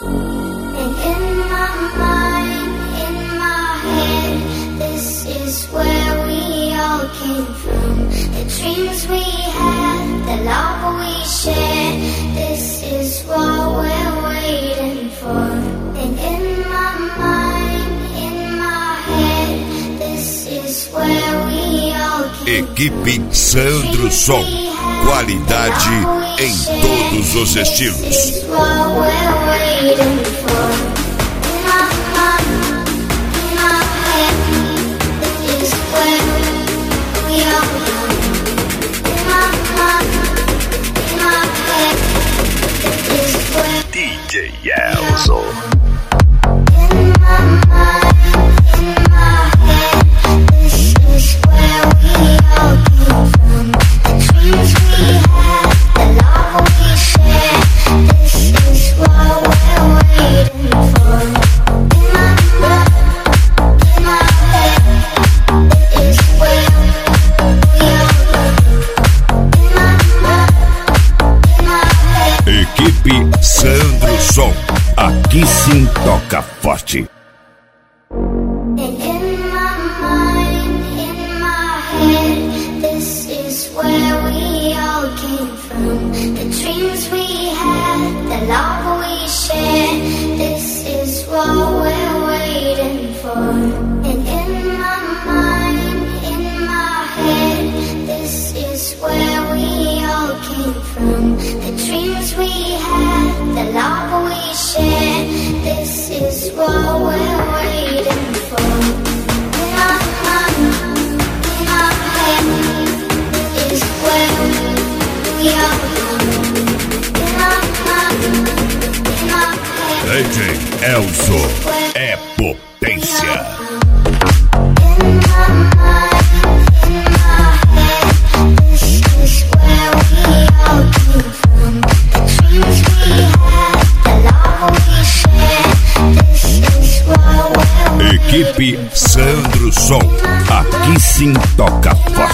And in my mind, in my head, this is where we all came from. The dreams we had, the love we shared, this is what we're waiting for. And in my mind, in my head, this is where we all came from. Equipe Sandro Som. Qualidade em todos os estilos. DJ Elzo. Equipe Sandro Som. Aqui sim toca forte. DJ Elzo é potência. Equipe Sandro Som. Aqui sim toca forte.